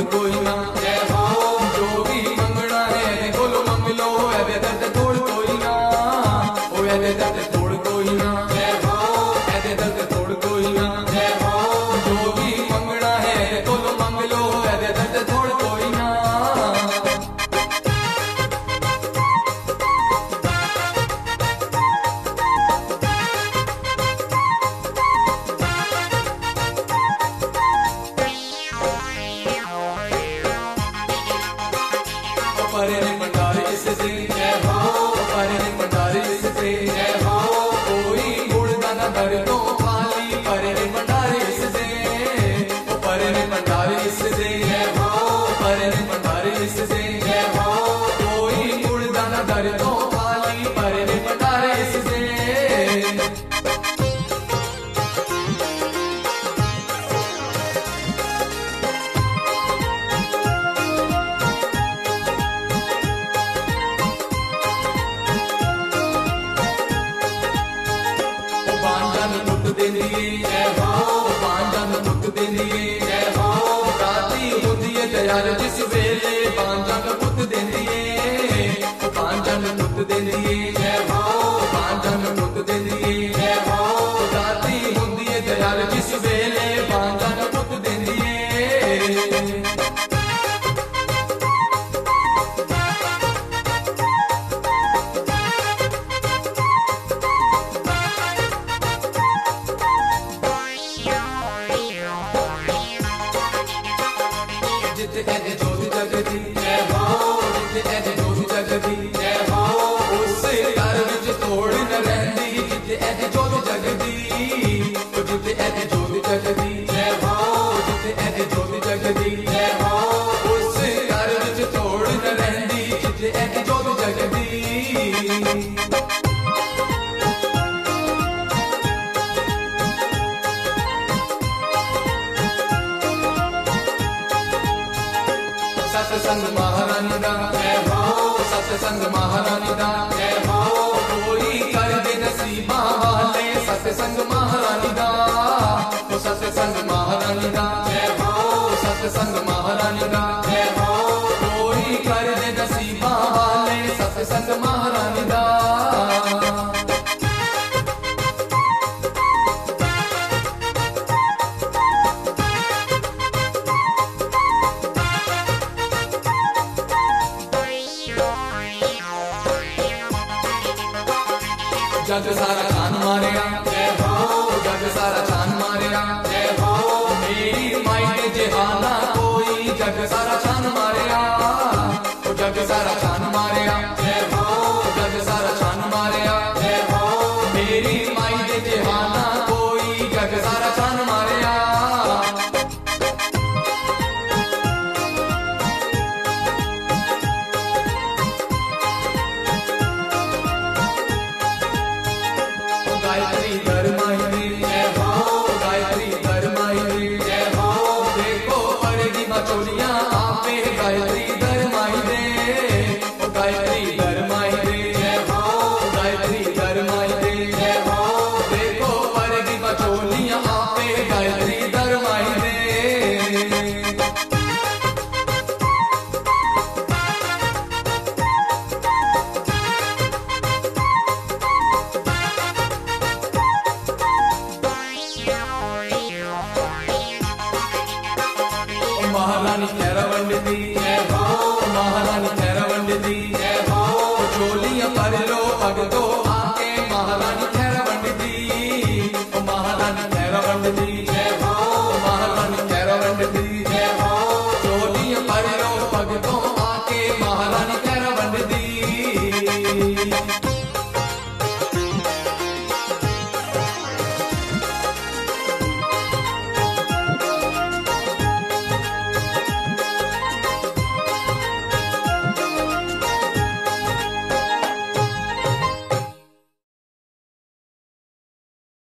कोई ना, जय हो। जो भी मंगना है बोलो मंग लो, ऐवे दर्द तोड़ कोई ना, ओ ऐवे दर्द तोड़ कोई ना, जय हो। ऐवे दर्द तोड़ कोई ना, जय हो। जो भी मंगना है बोलो मंग लो, ऐवे दर्द तोड़ कोई ना। परे ने भंडारे इससे, जय हो। परे ने भंडारे इससे, जय हो। कोई गुड़दाना दर तो खाली, परे ने भंडारे इससे, परे ने भंडारे इससे, जय हो। परे ने भंडारे इससे, जय हो। कोई गुड़दाना दर तो खाली, परे ने भंडारे इससे। जय हो। बांझा नूं पुत देंदी है, जय हो। दाती हुंदी है दयाल जिस वेले, बांझा नूं पुत देंदी है, बांझा नूं पुत देंदी है, जय हो। बांझा नूं पुत देंदी है, जय हो। दाती हुंदी है दयाल जिस वेले, बांझा नूं पुत देंदी है। जिते ऐ जोत जगदी, जय हो। जिते ऐ जोत जगदी, जय हो। उस घर विच तोड़ न रहिंदी, जिते ऐ जोत जगदी, जिते ऐ जोत जगदी, जय हो। जिते ऐ जोत जगदी, जय हो। उस घर विच तोड़ न रहिंदी, जिते ऐ जोत जगदी। सत्संग महारानी दा, जय हो। सत्संग महारानी दा, जय हो। कोई कर दे नसीबा वाले, सत्संग महारानी दा, ओ सत्संग महारानी दा, जय हो। सत्संग महारानी दा, जय हो। कोई कर दे नसीबा वाले, सत्संग महारानी दा। जग सारा छान मारिया, जय हो। जग सारा छान मारिया, जय हो। मेरी माई ने जहाना कोई, जग सारा छान मारिया, जग सारा छान मारिया, जय हो। जग सारा छान मारिया, जय हो। मेरी माई ने जहाना कोई, जग सारा छान मारिया। गायत्री धर्माई, जय हो। गायत्री धर्माई, जय हो। देखो पड़ेगी मचोलियां आपे, गायत्री धर्माई दे, गायत्री धर्माई दे, जय हो। गायत्री धर्माई दे, जय हो। देखो पड़ेगी मचोलियां आपे, गायत्री धर्माई दे। महारानी खैरावंड दी, जय हो। महारानी खैरावंड दी, जय हो। चोलियां पर लो भगतो आके, महारानी खैरावंड दी, महारानी खैरावंड दी।